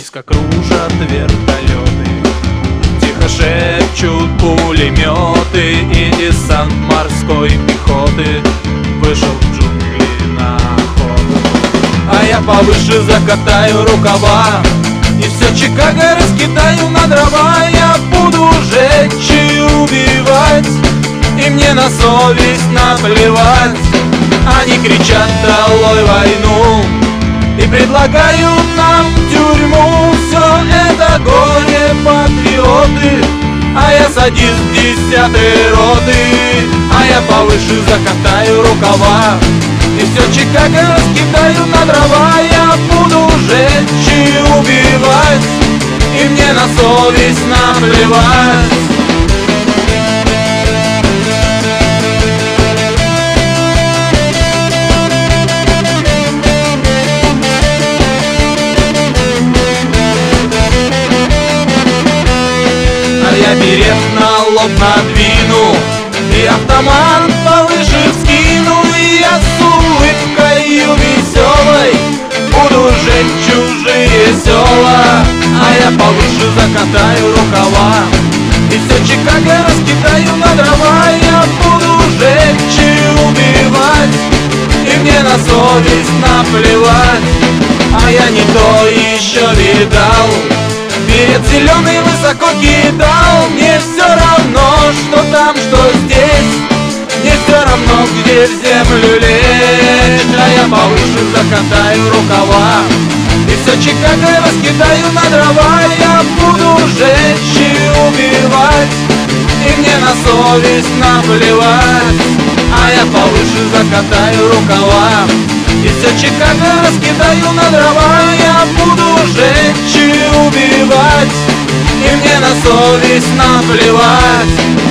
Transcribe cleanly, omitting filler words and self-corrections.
Низко кружат вертолеты, тихо шепчут пулеметы, и десант морской пехоты вышел в джунгли на охоту. А я повыше закатаю рукава и все Чикаго раскидаю на дрова. Я буду жечь и убивать, и мне на совесть наплевать. Они кричат: долой войну, и предлагают нам тюрьму. Все это горе-патриоты, а я садист 10-й роты. А я повыше закатаю рукава и все Чикаго раскидаю на дрова. Я буду жечь и убивать, и мне на совесть наплевать. Я берет на лоб надвину и автомат повыше вскину, и я с улыбкою веселой буду жечь чужие села. А я повыше закатаю рукава и все Чикаго раскидаю на дрова. Я буду жечь и убивать, и мне на совесть наплевать. А я не то еще видал, берет зеленый высоко кидал. Мне все равно, что там, что здесь, мне все равно, где в землю лечь. А я повыше закатаю рукава и все Чикаго раскидаю на дрова. Я буду жечь и убивать, и мне на совесть наплевать. А я повыше закатаю рукава и все Чикаго раскидаю на дрова. Я буду жечь и убивать, и мне на совесть наплевать.